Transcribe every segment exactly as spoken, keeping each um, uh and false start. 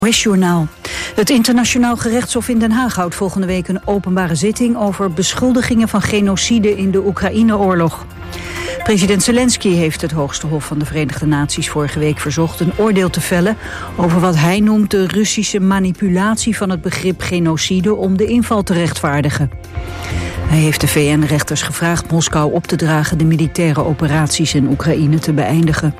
N O S-journaal. Het Internationaal Gerechtshof in Den Haag houdt volgende week een openbare zitting over beschuldigingen van genocide in de Oekraïne-oorlog. President Zelensky heeft het Hoogste Hof van de Verenigde Naties vorige week verzocht een oordeel te vellen over wat hij noemt de Russische manipulatie van het begrip genocide om de inval te rechtvaardigen. Hij heeft de V N-rechters gevraagd Moskou op te dragen de militaire operaties in Oekraïne te beëindigen.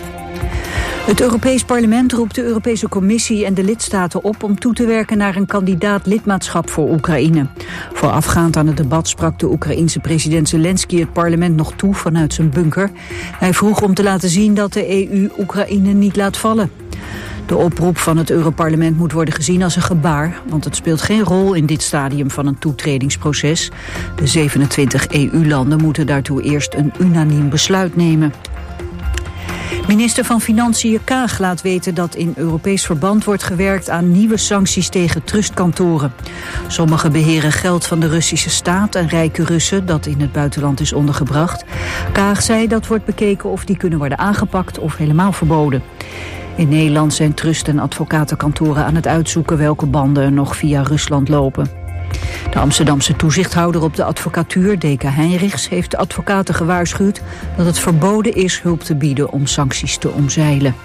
Het Europees Parlement roept de Europese Commissie en de lidstaten op om toe te werken naar een kandidaat lidmaatschap voor Oekraïne. Voorafgaand aan het debat sprak de Oekraïense president Zelensky het parlement nog toe vanuit zijn bunker. Hij vroeg om te laten zien dat de E U Oekraïne niet laat vallen. De oproep van het Europarlement moet worden gezien als een gebaar, want het speelt geen rol in dit stadium van een toetredingsproces. De zevenentwintig E U-landen moeten daartoe eerst een unaniem besluit nemen. Minister van Financiën Kaag laat weten dat in Europees verband wordt gewerkt aan nieuwe sancties tegen trustkantoren. Sommige beheren geld van de Russische staat en rijke Russen dat in het buitenland is ondergebracht. Kaag zei dat wordt bekeken of die kunnen worden aangepakt of helemaal verboden. In Nederland zijn trust- en advocatenkantoren aan het uitzoeken welke banden er nog via Rusland lopen. De Amsterdamse toezichthouder op de advocatuur, D K Heinrichs, heeft de advocaten gewaarschuwd dat het verboden is hulp te bieden om sancties te omzeilen.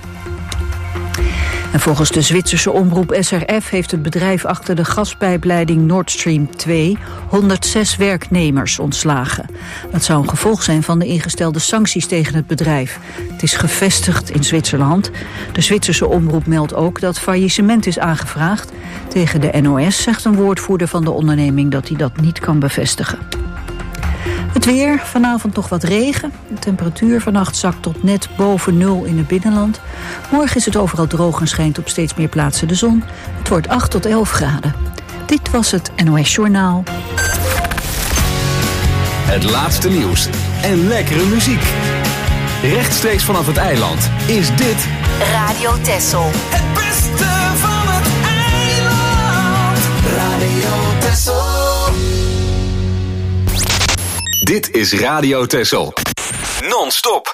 En volgens de Zwitserse omroep S R F heeft het bedrijf achter de gaspijpleiding Nord Stream twee honderdzes werknemers ontslagen. Dat zou een gevolg zijn van de ingestelde sancties tegen het bedrijf. Het is gevestigd in Zwitserland. De Zwitserse omroep meldt ook dat faillissement is aangevraagd. Tegen de N O S zegt een woordvoerder van de onderneming dat hij dat niet kan bevestigen. Het weer, vanavond nog wat regen. De temperatuur vannacht zakt tot net boven nul in het binnenland. Morgen is het overal droog en schijnt op steeds meer plaatsen de zon. Het wordt acht tot elf graden. Dit was het N O S-journaal. Het laatste nieuws en lekkere muziek. Rechtstreeks vanaf het eiland is dit Radio Texel. Het beste van het eiland. Radio Texel. Dit is Radio Texel. Non-stop.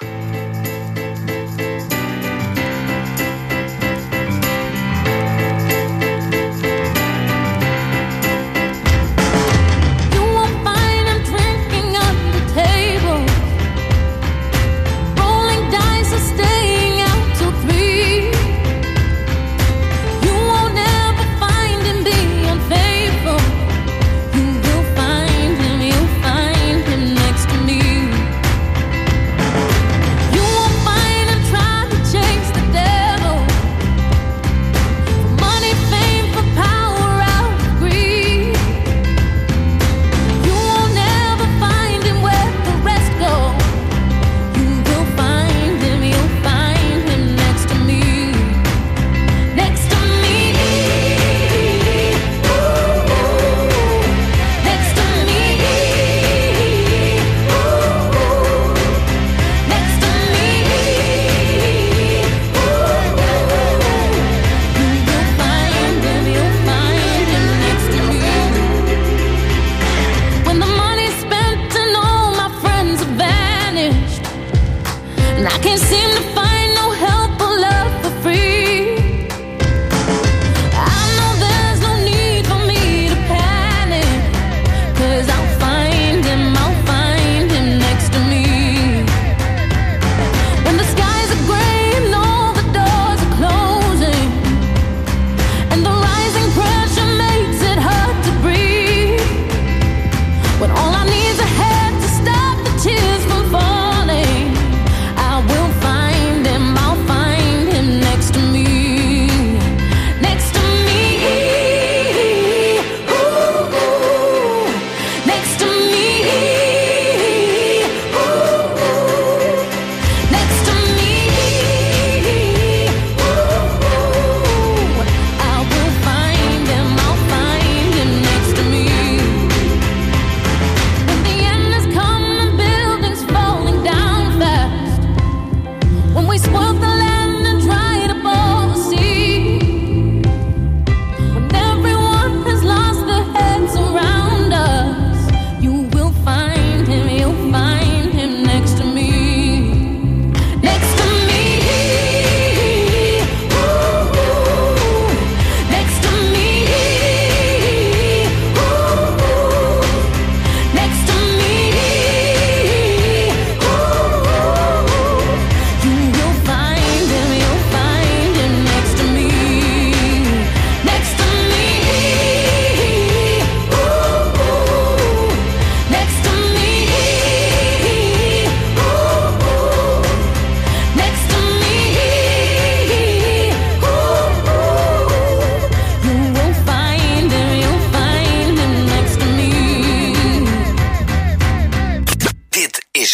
You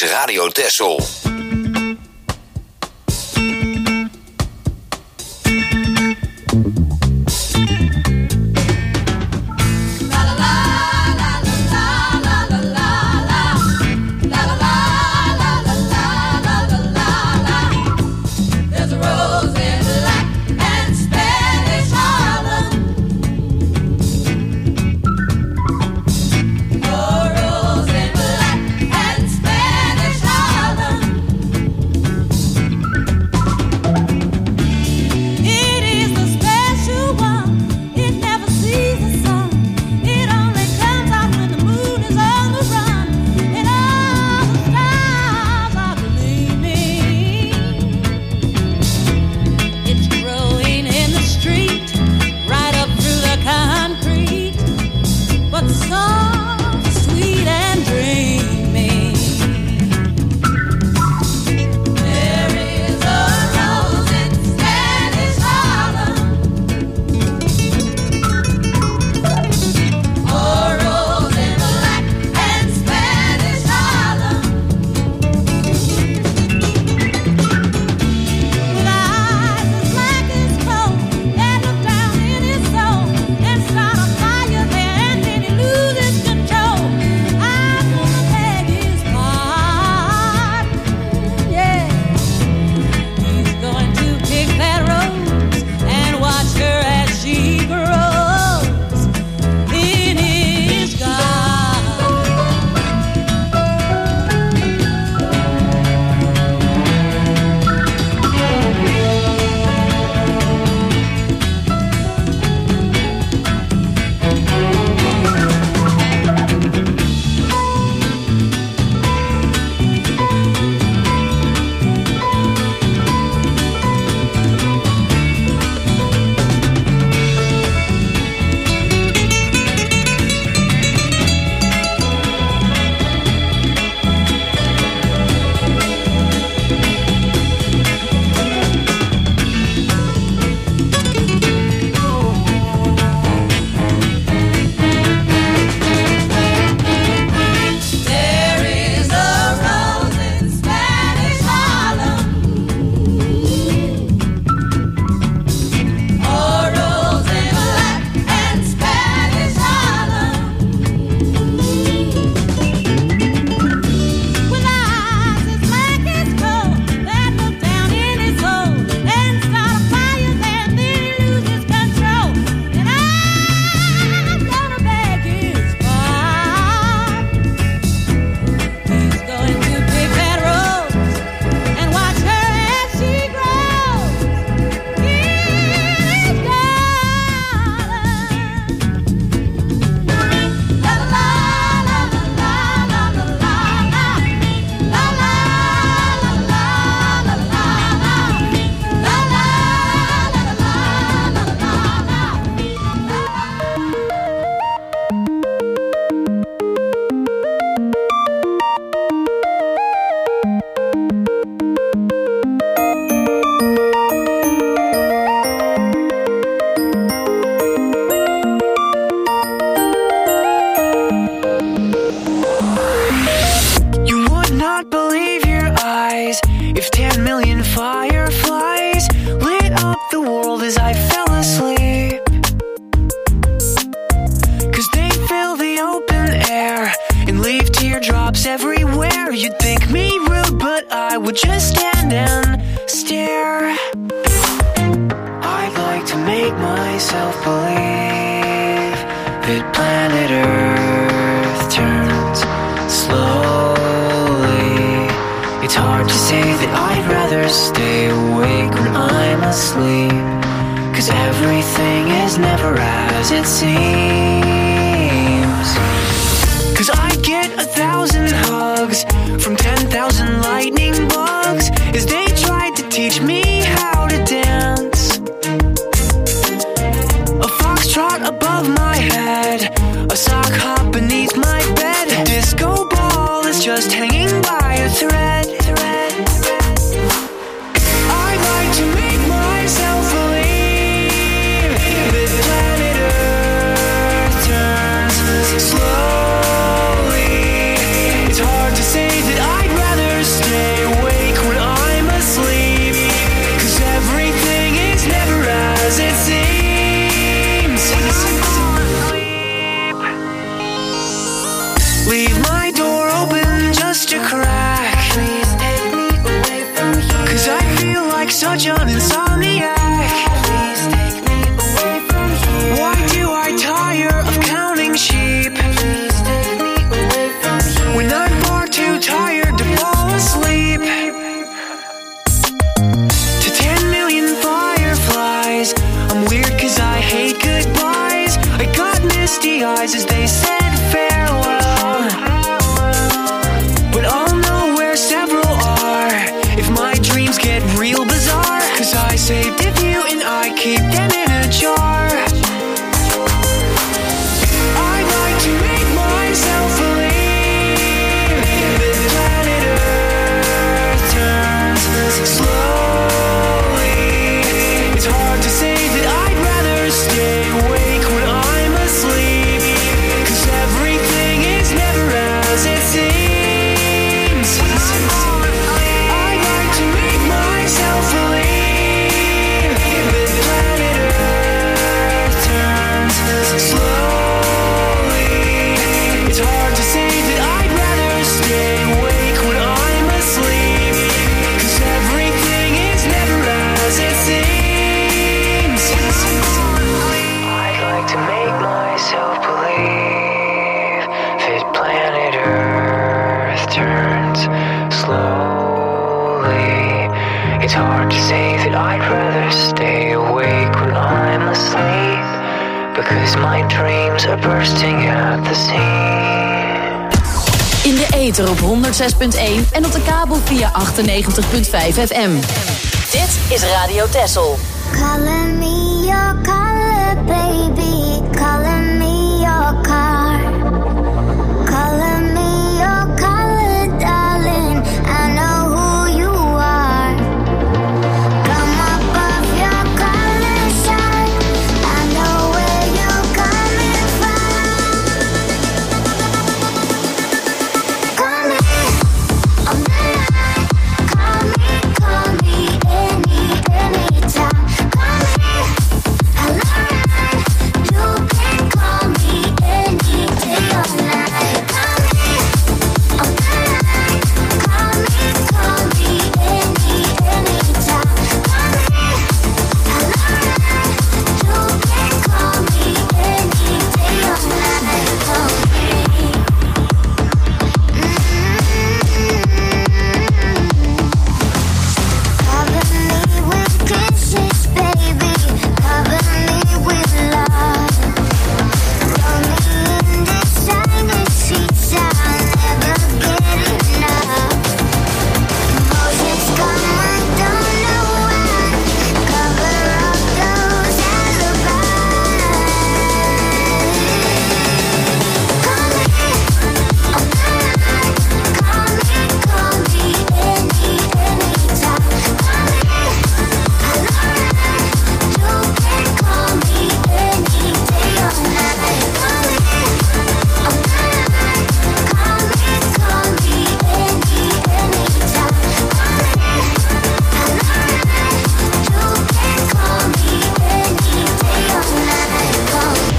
is Radio Texel. Slowly, it's hard to say that I'd rather 'cause I hate goodbyes. I got misty eyes as they said farewell, but I'll know where several are if my dreams get real bizarre, 'cause I saved a few and I keep them in a jar. I'd like to make myself believe that planet Earth turns slowly. It's hard to say that I'd rather stay awake when I'm asleep, 'cause everything is never as it seems. I'd like to make myself believe that planet Earth turns slowly. It's hard to say that I'd rather stay awake when I'm asleep, 'cause everything is never as it seems. I'd like to make myself believe that planet Earth turns slowly. It's hard to say that I'd rather stay awake when I'm asleep, because my dreams are bursting at the seams. In de ether op honderdzes punt één en op de kabel via achtennegentig punt vijf F M. Dit is Radio Texel. Calling me your color, baby. Calling me your car. Calling me your color, darling. I know who you are. Come up off your color shine. I know where you're coming from. Call me on the line. Call me, call me any, anytime. Call me, hello, you can call me any day or night. Call me on the line. Call me, call me any, anytime. Call me, hello, you can call me any day or night. Call me. Cover me with kisses, baby. Cover me with love. Throw me in the shining sheets. I'll never get enough. Emotions come, I don't know why. Cover up those alibis. Call me on the line. Call me, call me any, anytime. Call me, hello, you can call me any day or night. Call me on the line. Call me, call me any, anytime. Call me, hello, you can call me any day or night. Call me.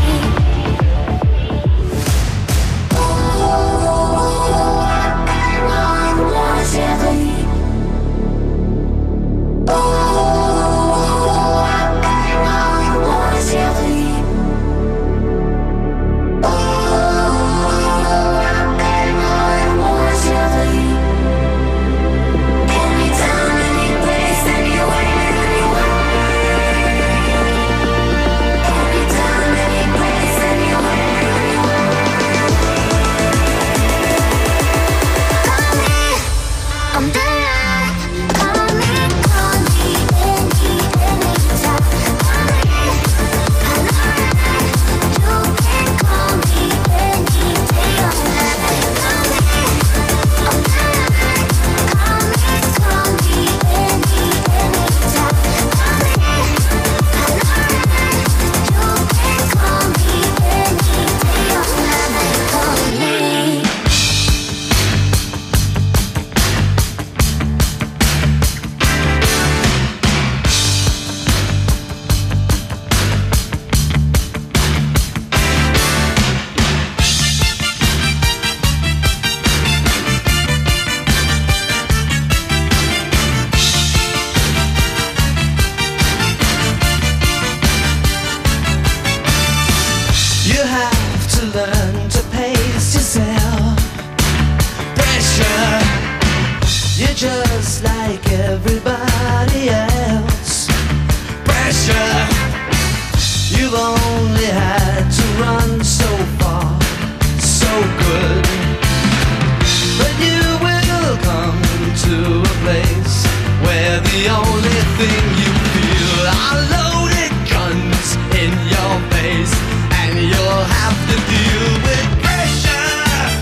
On the line, call me, call me any, anytime. Call me, hello, you can call me any day or night. Call me on the line, call me, call me any, anytime. Call me, hello, you can call me any day or night. Call me. You have to learn to pace yourself. Pressure, you're just like everybody else. Pressure, you've only had to run so far, so good. But you will come to a place where the only thing you feel are loaded guns in your face, and you'll have to deal with pressure.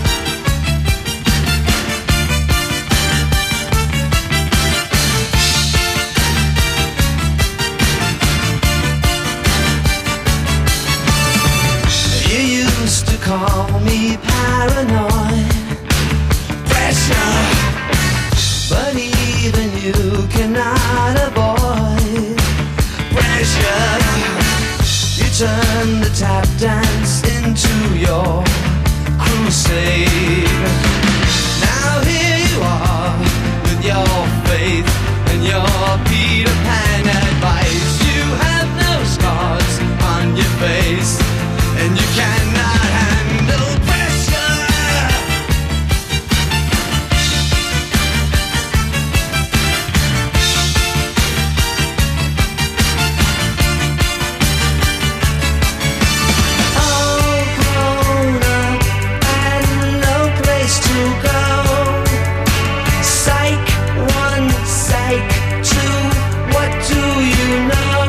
You used to call me paranoid, pressure, but even you cannot avoid pressure. You turn the tap dance into your crusade. Now here you are with your faith and your Peter Pan advice. You have no scars on your face, and you cannot handle pressure. All grown up and no place to go. Psych one, psych two, what do you know?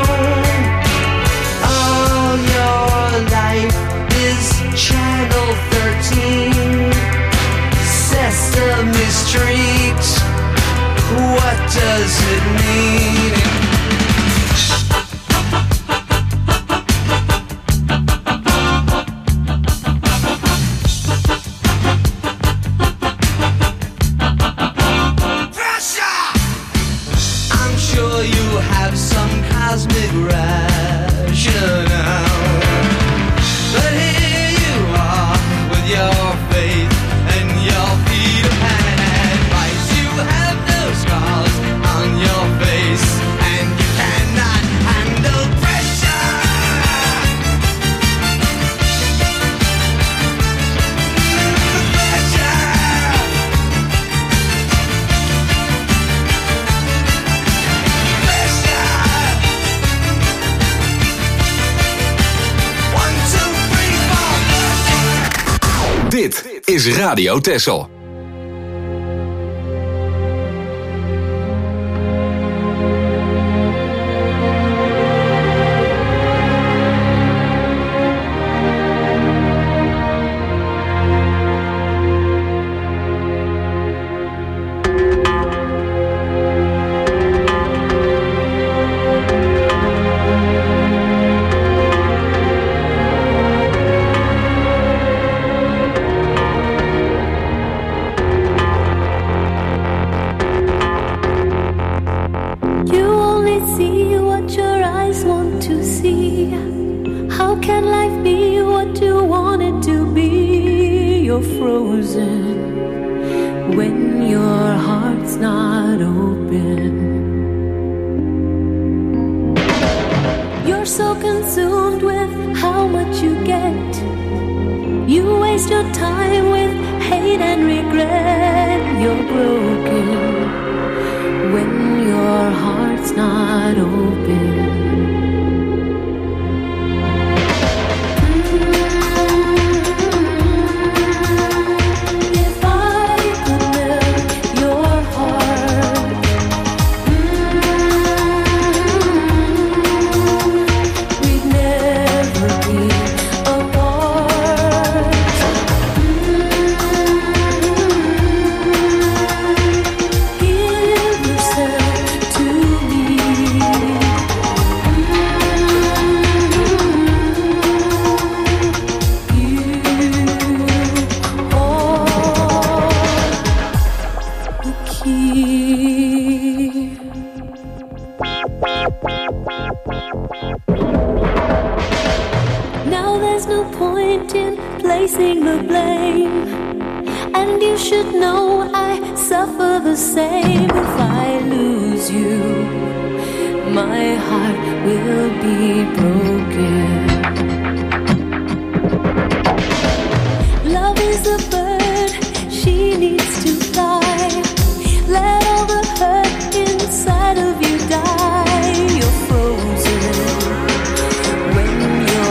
All your life is Channel thirteen, Sesame Street. What does it mean? Pressure! I'm sure you have some cosmic rationale, but here you are with your faith and your Peter Pan advice. You have no scars on your face, and you cannot handle pressure. Pressure. Pressure. One, two, three, four, pressure. Dit is Radio Texel. You only see what your eyes want to see. How can life be what you want it to be? You're frozen when your heart's not open. You're so consumed with how much you get. You waste your time with hate and regret. You're broken when your heart's not open. If I could melt your heart, we'd never be apart. Give yourself to me. Now there's no point in placing the blame, and you should know I suffer the same. If I lose you, my heart will be broken. Love is a bird, she needs to fly. Let all the hurt inside of you die. You're frozen when your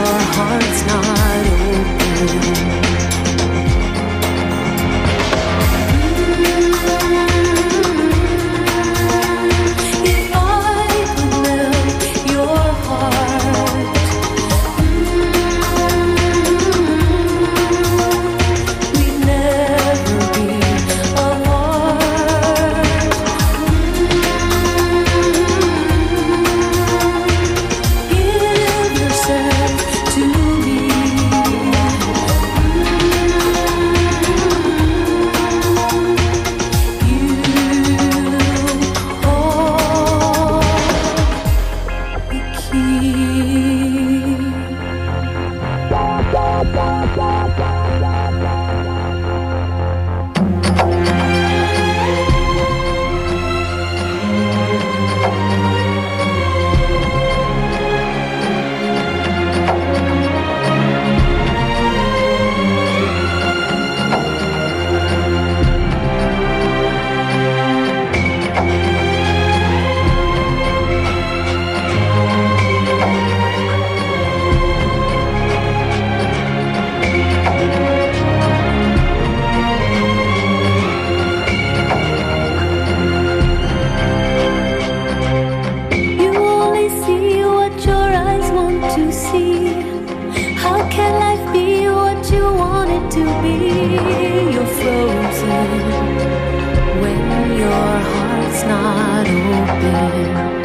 you're frozen when your heart's not open.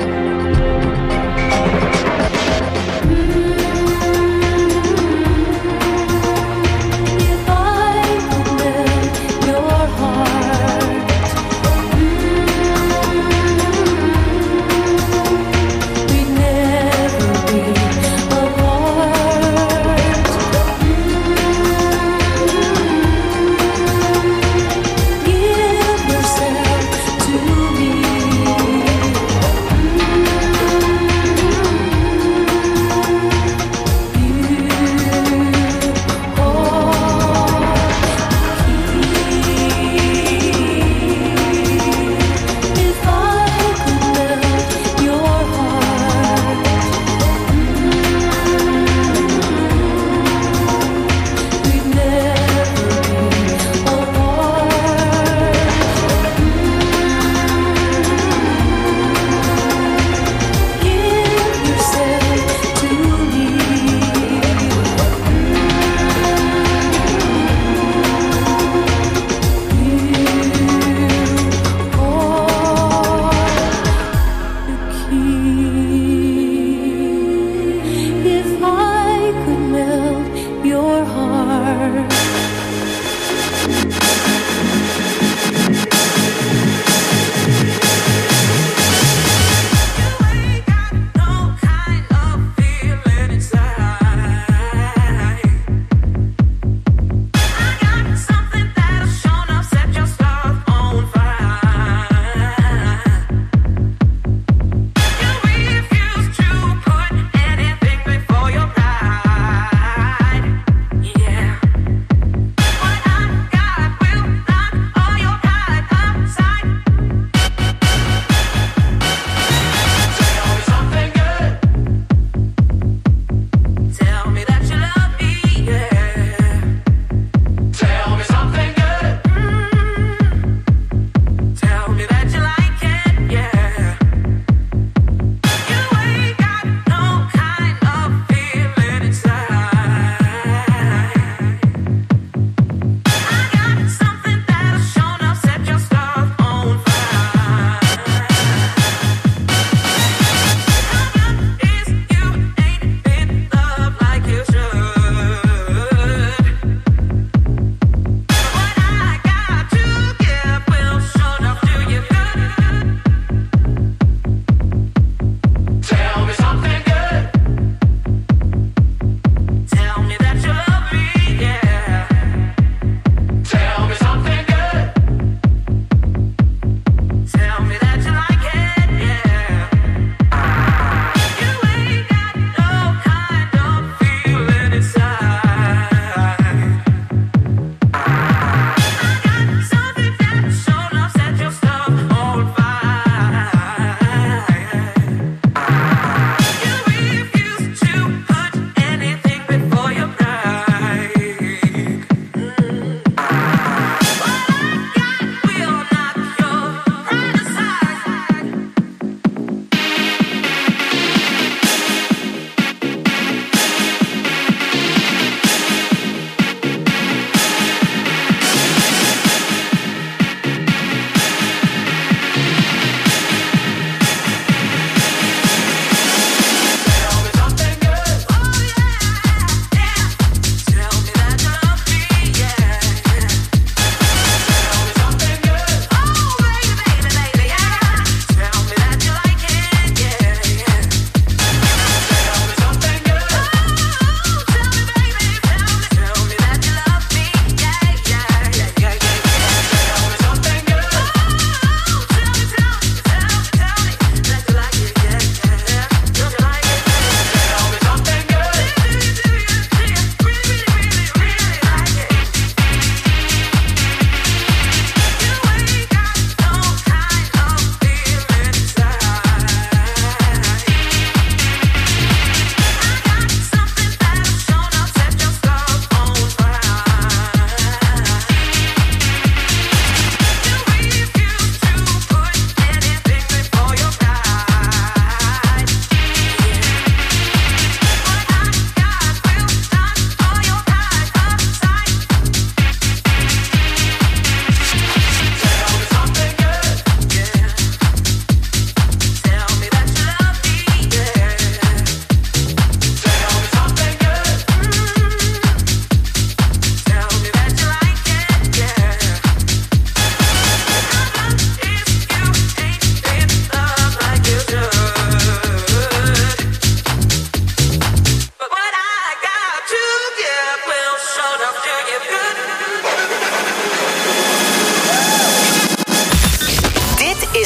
Give yourself to me.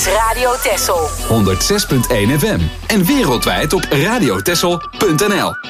is Radio Texel. honderd zes punt één F M. En wereldwijd op radiotexel punt n l.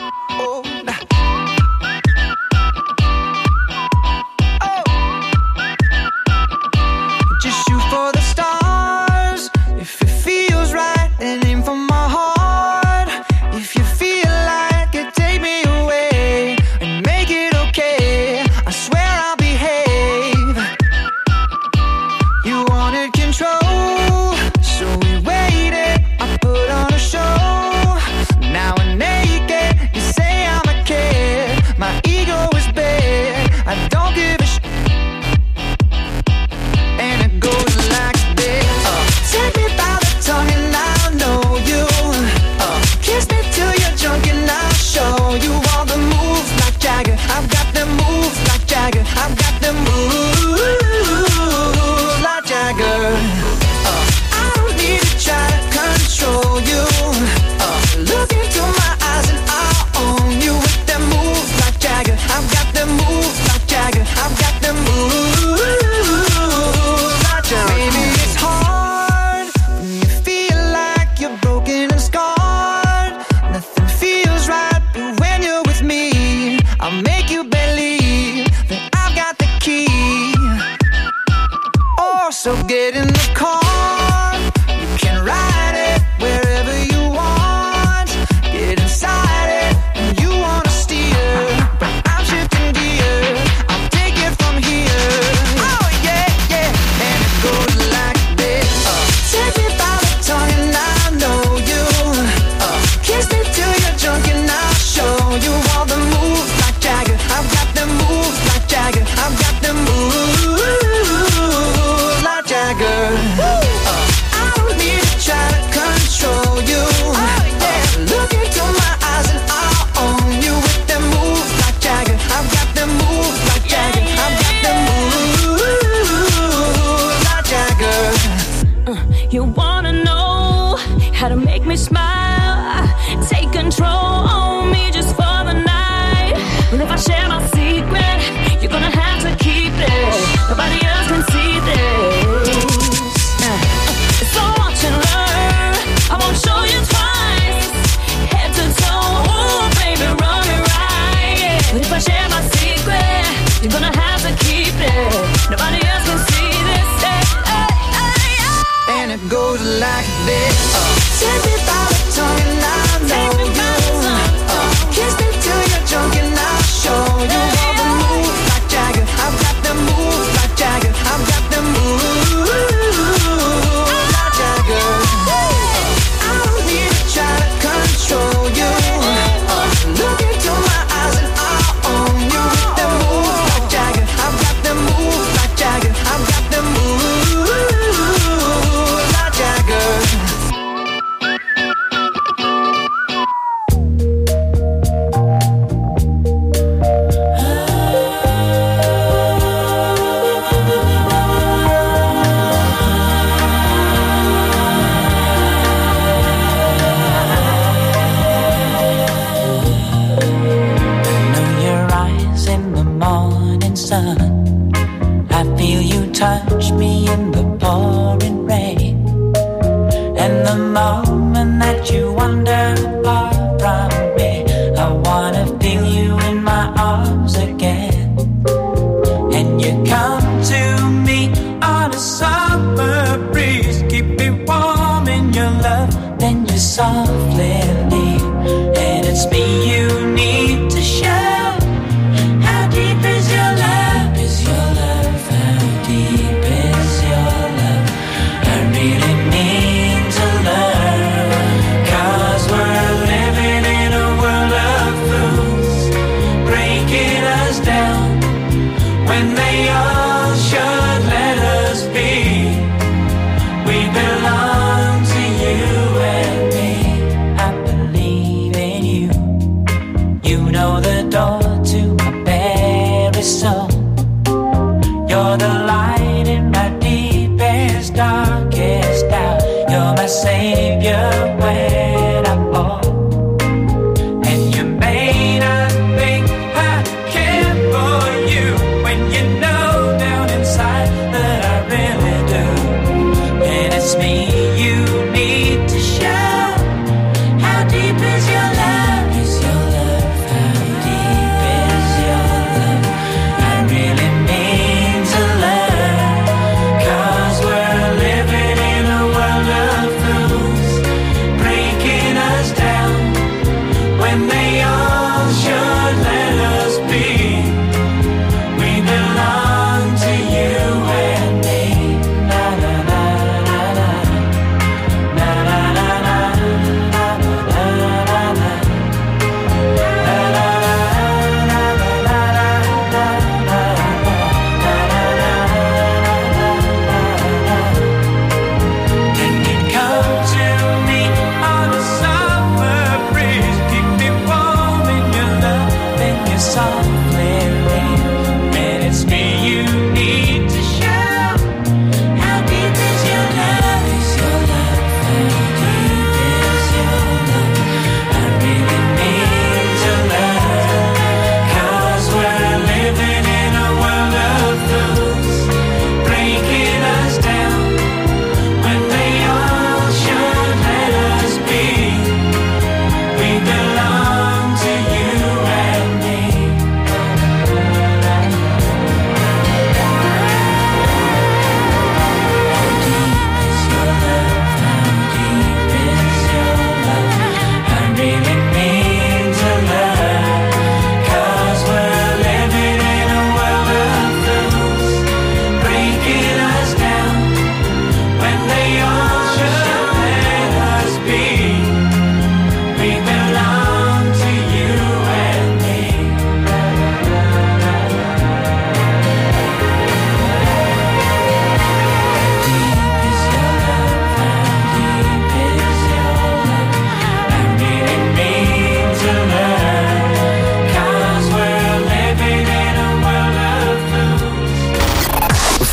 Me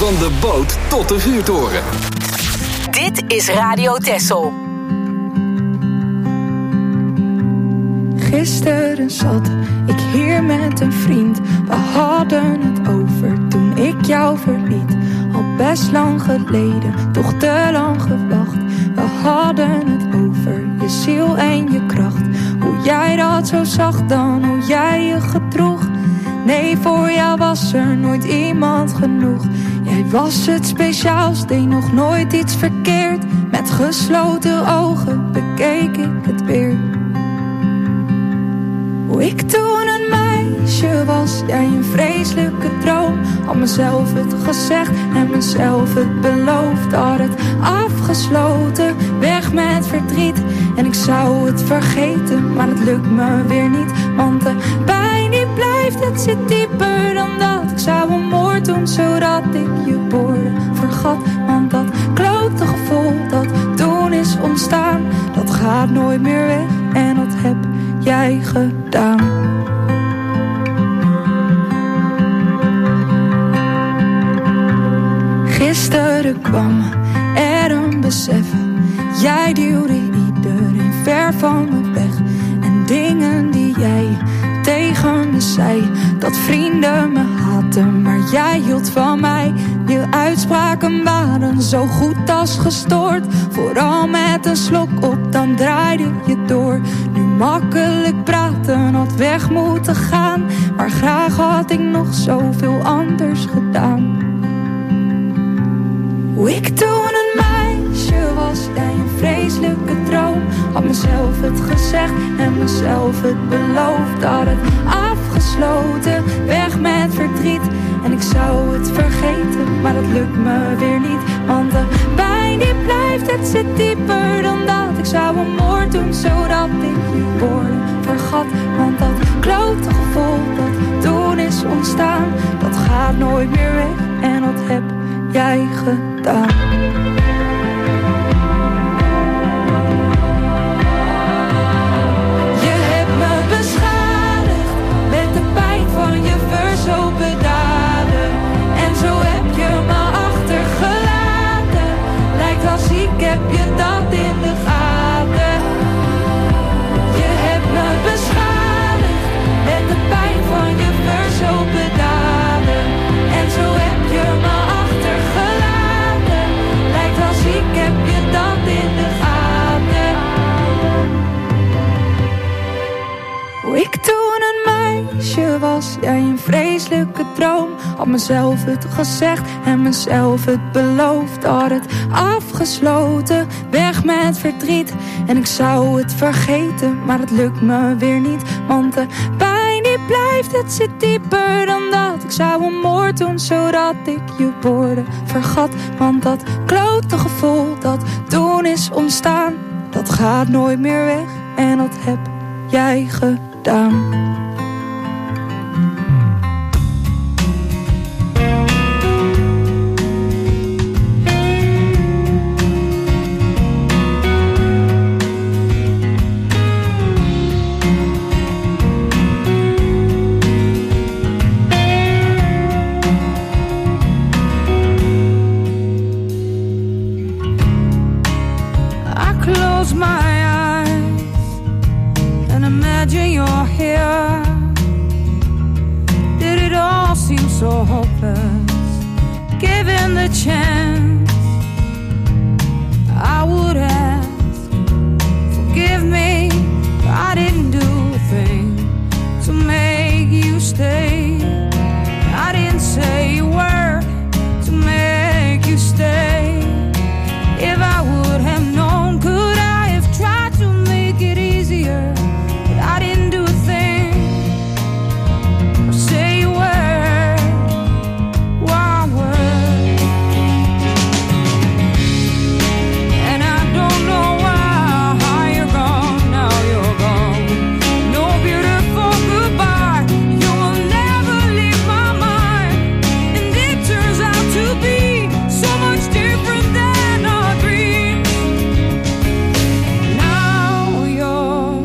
Van de boot tot de vuurtoren. Dit is Radio Texel. Gisteren zat ik hier met een vriend. We hadden het over toen ik jou verliet. Al best lang geleden, toch te lang gewacht. We hadden het over je ziel en je kracht. Hoe jij dat zo zag dan, hoe jij je gedroeg. Nee, voor jou was er nooit iemand genoeg. Jij was het speciaals, deed nog nooit iets verkeerd. Met gesloten ogen bekeek ik het weer. Hoe ik toen een meisje was, jij een vreselijke droom. Had mezelf het gezegd en mezelf het beloofd. Had het afgesloten, weg met verdriet. En ik zou het vergeten, maar het lukt me weer niet. Want de pijn die blijft, het zit dieper dan dat. Ik zou een moord doen, zodat ik je woorden vergat. Want dat klote gevoel dat toen is ontstaan, dat gaat nooit meer weg en dat heb jij gedaan. Gisteren kwam er een besef. Jij duwde iedereen ver van me weg. En dingen die jij tegen me zei, dat vrienden me haatten, maar jij hield van mij. Je uitspraken waren zo goed als gestoord. Vooral met een slok op, dan draaide je door. Nu makkelijk praten, had weg moeten gaan. Maar graag had ik nog zoveel anders gedaan. Hoe ik toen een meisje was, jij een vreselijke droom. Had mezelf het gezegd en mezelf het beloofd. Had het afgesloten, weg met verdriet. En ik zou het vergeten, maar dat lukt me weer niet. Want de pijn die blijft, het zit dieper dan dat. Ik zou een moord doen, zodat ik je woorden vergat. Want dat klote gevoel dat toen is ontstaan, dat gaat nooit meer weg en dat heb jij gedaan. Je hebt me beschadigd met de pijn van je verzopen daden. En zo heb je me achtergelaten. Lijkt als ik heb je dat in de gaten. Je hebt me beschadigd met de pijn van je verzopen daden. En zo heb je me achtergelaten. Lijkt als ik heb je dat in de gaten. Hoe ik toen een meisje was, jij een vreselijke droom. Had mezelf het gezegd en mezelf het beloofd. Had het afgesloten, weg met verdriet. En ik zou het vergeten, maar het lukt me weer niet. Want de pijn die blijft, het zit dieper dan dat. Ik zou een moord doen, zodat ik je woorden vergat. Want dat klote gevoel dat toen is ontstaan, dat gaat nooit meer weg en dat heb jij gedaan. Close my eyes and imagine you're here. Did it all seem so hopeless? Given the chance, I would ask, forgive me, I didn't do a thing to make you stay. I didn't say a word to make you stay. If I would have known, could I have tried to make it easier? But I didn't do a thing or say a word, one word. And I don't know why you're gone, now you're gone. No beautiful goodbye, you will never leave my mind. And it turns out to be so much different than our dreams. Now you're,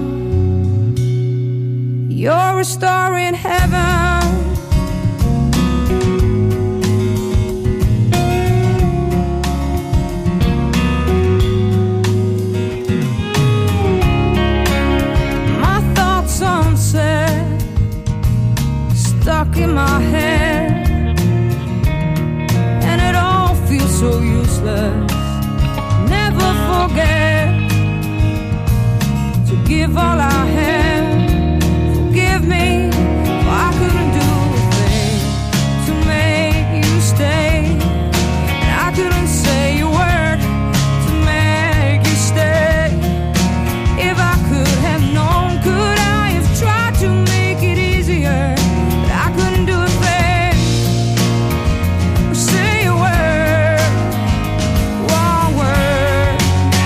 you're restoring heaven. stuck in my head, and it all feels so useless. Never forget to give all I had. Forgive me, for I couldn't do a thing to make you stay, and I couldn't say a word to make you stay. If I could have known, could I have tried to make it easier? But I couldn't do a thing or say a word, one word.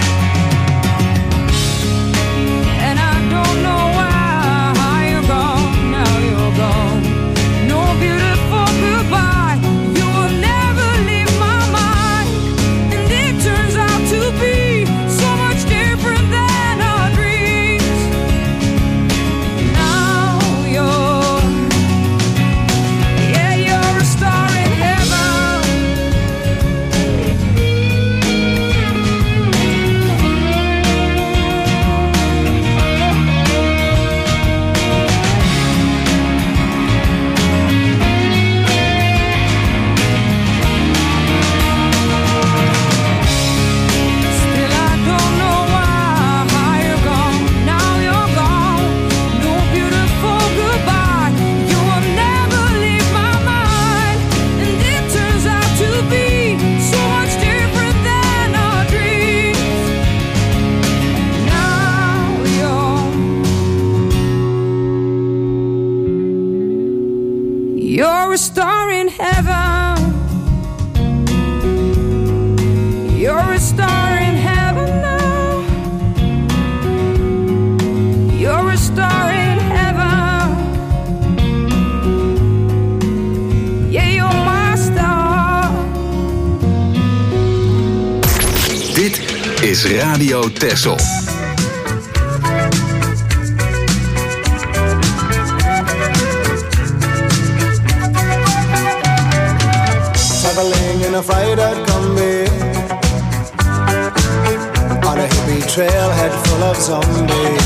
And I don't know why you're gone, now you're gone. No beautiful goodbye, you will never leave my mind. And it turns out to be so much different than our dreams. Now you're, yeah, you're a star in heaven. Still I don't know why you're gone, now you're gone. No beautiful goodbye, you will never leave my mind. And it turns out to be so much different than our dreams. Now you're, you're a star in heaven. You're a star in heaven now. You're a star in heaven. Yeah, you're my star. Dit is Radio Texel. Traveling in a fried-out Kombi on a hippie trailhead full of zombies.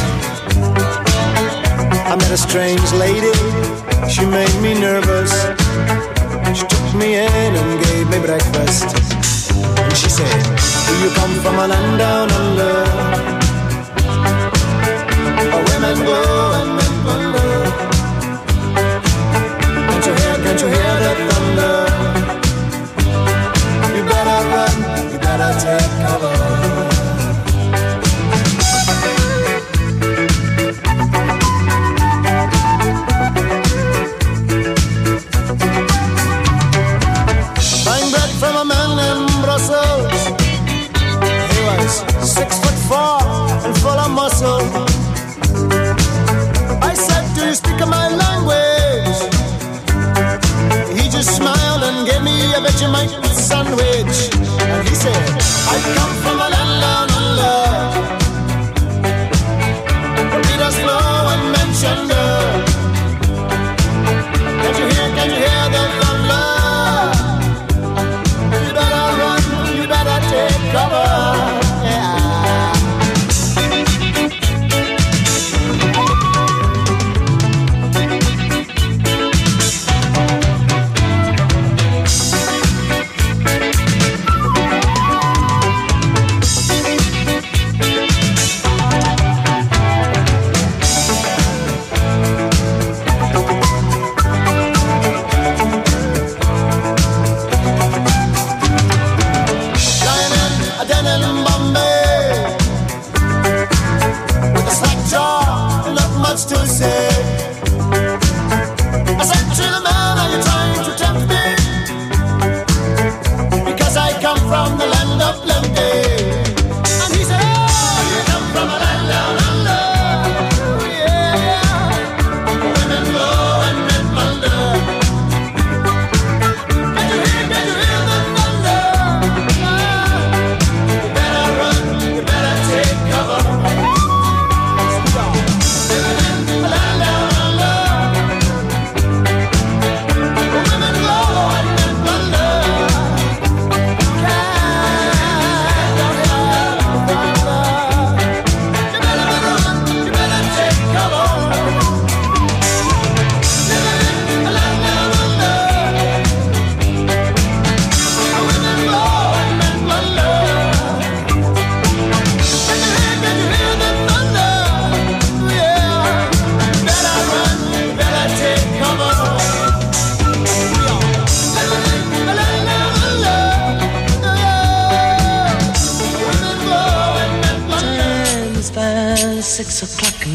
I met a strange lady, she made me nervous. She took me in and gave me breakfast. And she said, do you come from a land down under, where women go and men wonder? Can't you hear, can't you hear the thunder? You better run, you better take cover. Buying bread from a man in Brussels. He was six foot four and full of muscle.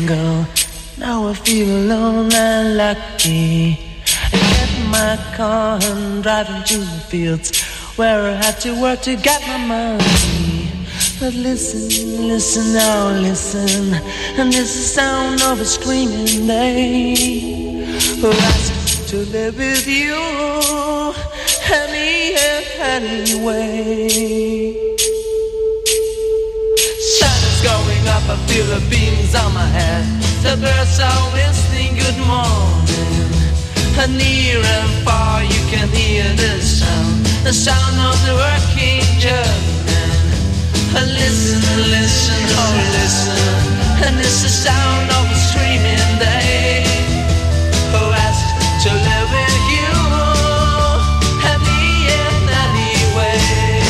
go. Now I feel alone and lucky. I get in my car and drive into the fields where I have to work to get my money. But listen, listen, now listen, and this is the sound of a screaming day who asked to live with you any anyway. Sun is going up, I feel the beams on my head. The birds are whistling good morning, and near and far you can hear the sound, the sound of the working German. Listen, listen, oh listen, and it's the sound of a screaming day who asked to live with you and me in any way.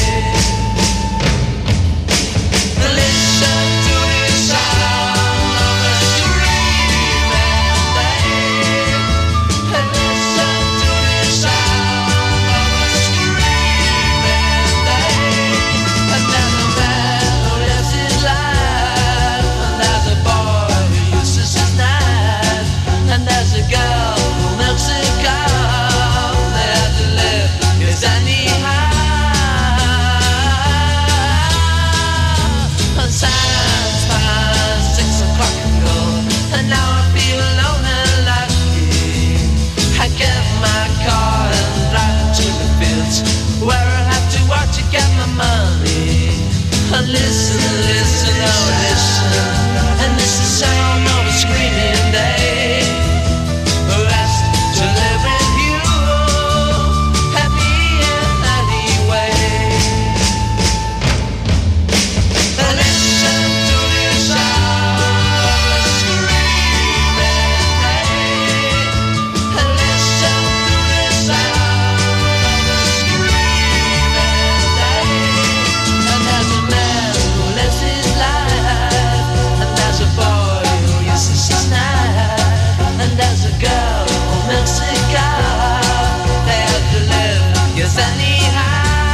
Listen to the sound of a screaming day. Listen to the sound of a screaming day. And then a man who lives his life, and there's a boy who uses his knife, and there's a girl who milks a cow. They have to live, yes anyhow. And silence past six o'clock ago, and now I feel alone and lucky. I get my car and drive to the fields where I have to work to get my money. And listen, listen, oh listen, and this is the sound of a screaming day who asked to live with you and me in any way. Listen to the sound of a screaming day. Listen to the sound of a screaming day. And there's a man who lives his life, and there's a boy who uses his knife, and there's a girl who milks a cow. They have to live, yes anyhow.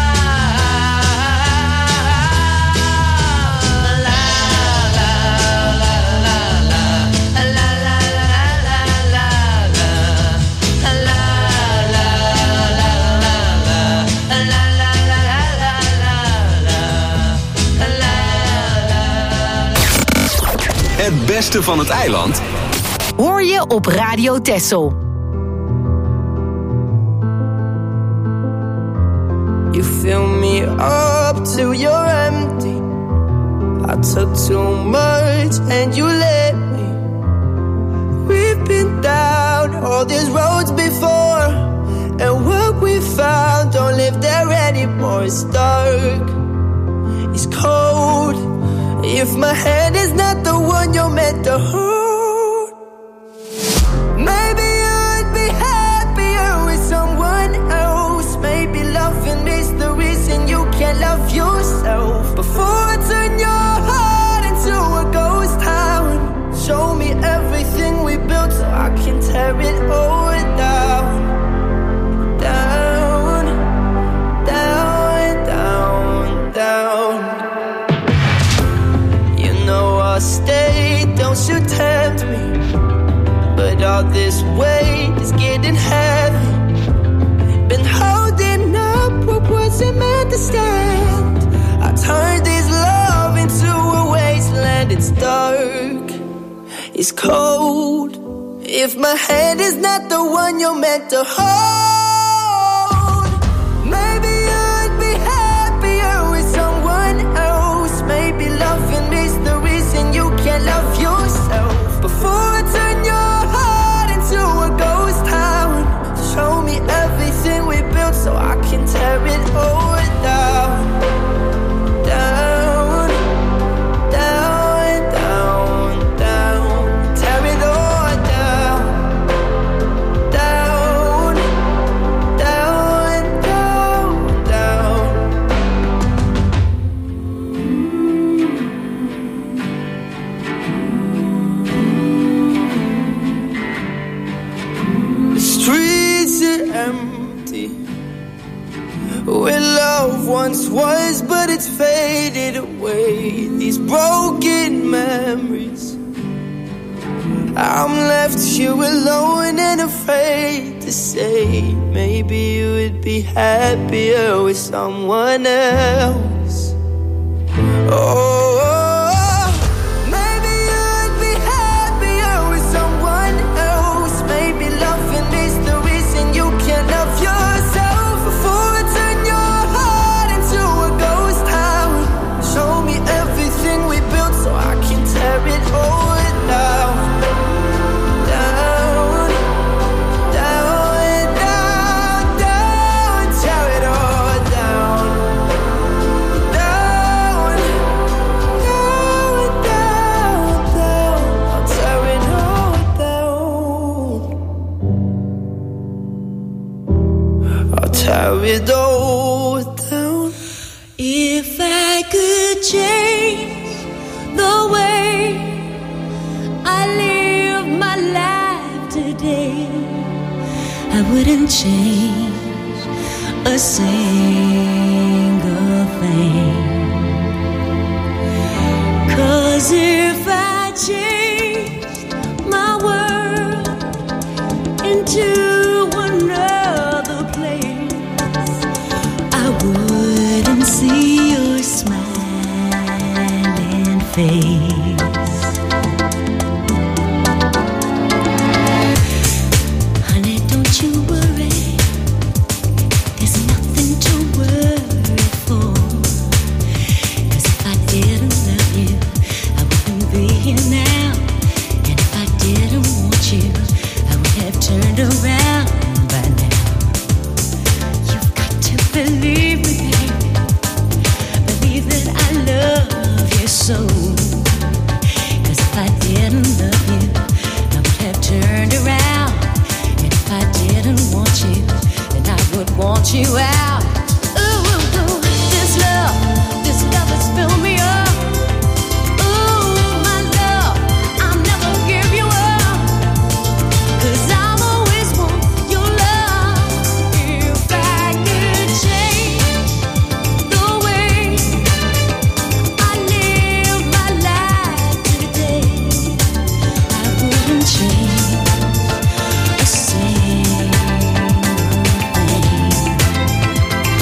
La la la la la, la la la la la, la la la la la, la la Het beste van het eiland Hoor je op Radio Texel. You fill me up till you're empty. I took too much and you let me. We've been down all these roads before, and what we found don't live there anymore. It's dark, it's cold. If my hand is not the one you're meant to hold, maybe I'd be happier with someone else. Maybe loving is the reason you can't love yourself. Before I turn your heart into a ghost town, show me everything we built so I can tear it all down. Down, down, down, down. You know I'll stay, don't you tempt me. But all this weight is getting heavy. Been holding up what wasn't meant to stand. I turned this love into a wasteland. It's dark, it's cold. If my hand is not the one you're meant to hold, maybe I'd be happier with someone else. Maybe loving is the reason you can't love yourself. Before I turn your heart into a ghost town, show me everything we built so I can tear it all down. Down, down, down, down. Tear it all down. Down, down, down, down. The streets are empty where love once was, but it's faded away. These broken memories I'm left here alone and afraid to say maybe you would be happier with someone else. Oh, maybe you would be happier with someone else. Maybe loving is the reason you can't love yourself. Before I turn your heart into a ghost town, show me everything we built so I can tear it all down. Tear it all down. If I could change the way I live my life today, I wouldn't change a single thing. 'Cause if I changed my world into another place, I wouldn't see your smiling face. Honey, don't you worry, there's nothing to worry for. 'Cause if I didn't love you, I wouldn't be here now. And if I didn't want you, I would have turned around by now. You've got to believe me, baby. Believe that I love you so. 'Cause if I didn't love you, I would have turned around. And if I didn't want you, then I would want you out. Ooh, ooh, ooh, this love, this love has filled me up. Ooh, my love, I'll never give you up. 'Cause I'll always want your love. If I could change the way I live my life today, I wouldn't change a single thing.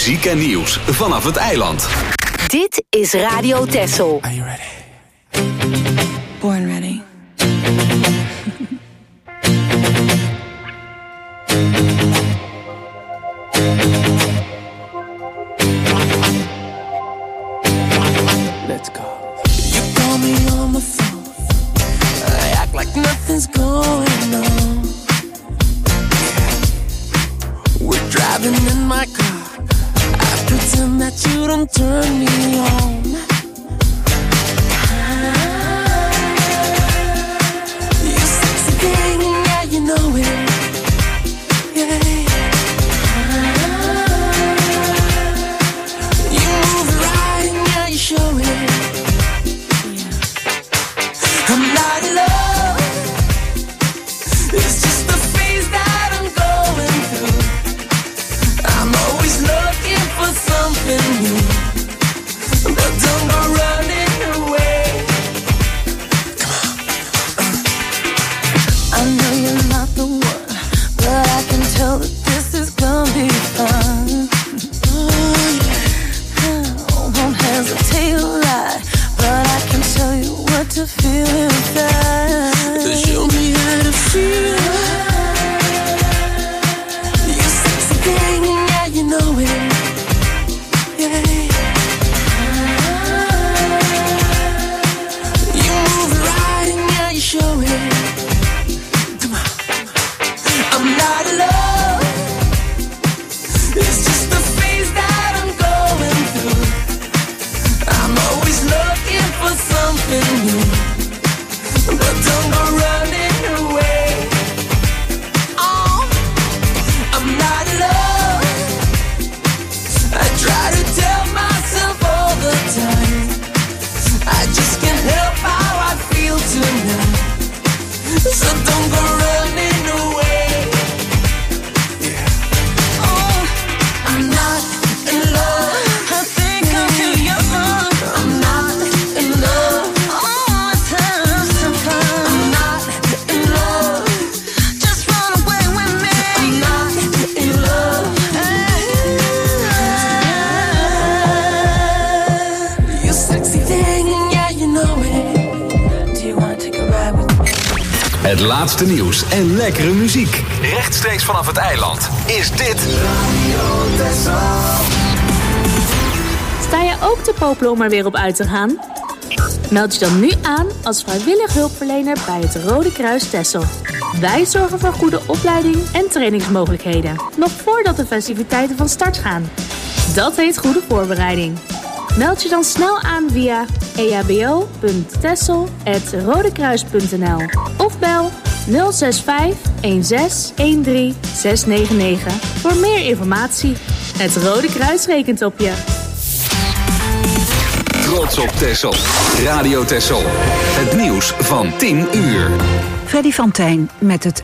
muziek en nieuws vanaf het eiland. Dit is Radio Texel. Are you ready? Born ready. Let's go. You call me on the phone. I act like nothing's going on. We're driving in my car. I pretend that you don't turn me on. You sexy thing, yeah, you know it. Yeah. You move right, yeah, you show it. I'm not in love. It's just the phase that I'm going through. I'm always looking for something new, but don't go running away. Come on. Uh. I know you're not the one, but I can tell that this is gonna be fun. Oh, yeah. I won't hesitate to lie, but I can tell you what to feel inside. Show me how to feel. You sexy thing, yeah, you know it. Yeah. You move right and yeah, you show it. Come on. I'm not in love. It's just the phase that I'm going through. I'm always looking for something new, but don't go running away. Oh, I'm not in love. I try to tell myself all the time. I just can't help how I feel tonight. So don't go running away. Yeah. Oh, I'm not in love. I think I'm too young. I'm not in love. Oh, it's time sometimes. I'm not in love. Just run away with me. I'm not in love. You sexy thing, yeah, you know it. Do you want to take a ride with me? Het laatste nieuws en lekkere muziek. Rechtstreeks vanaf het eiland is dit Sta je ook te popelen om er weer op uit te gaan? Meld je dan nu aan als vrijwillig hulpverlener bij het Rode Kruis Texel. Wij zorgen voor goede opleiding en trainingsmogelijkheden, nog voordat de festiviteiten van start gaan. Dat heet goede voorbereiding. Meld je dan snel aan via e h b o punt texel apenstaartje rodekruis punt n l of bel nul zes vijf een zes een drie zes negen negen voor meer informatie. Het Rode Kruis rekent op je. Trots op Texel. Radio Texel. Het nieuws van tien uur. Freddy van Tijn met het